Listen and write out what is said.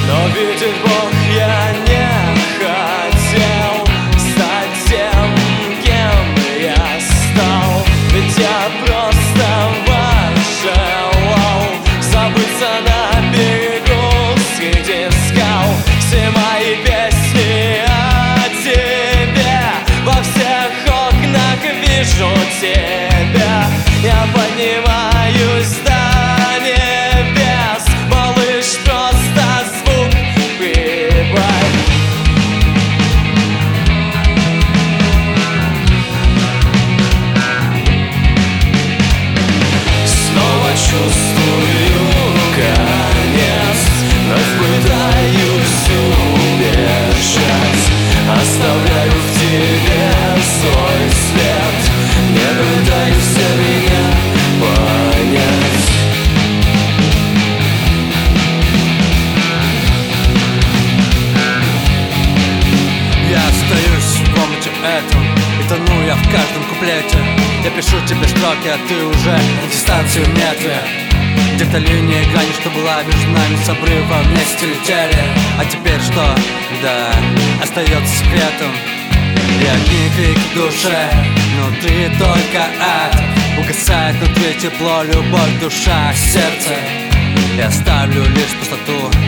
Но видит Бог, я не хотел стать тем, кем я стал. Ведь я просто пожелал забыться на берегу среди скал. Все мои песни о тебе, во всех окнах вижу тебя. Я поднимаюсь до небес, малыш, просто звук прибавь. Снова чувствую конец, вновь пытаюсь убежать. Оставляю в тебе свой след, не пытайся меня понять. Я остаюсь в комнате этом и тону я в каждом куплете. Я пишу тебе строки, а ты уже на дистанции в метре. Где-то линия грани, что была между нами, с обрыва вместе летели. А теперь что? Да, остается секретом. И одни крики в душе, внутри только ад. Угасает внутри тепло, любовь, душа, сердце. Я оставлю лишь пустоту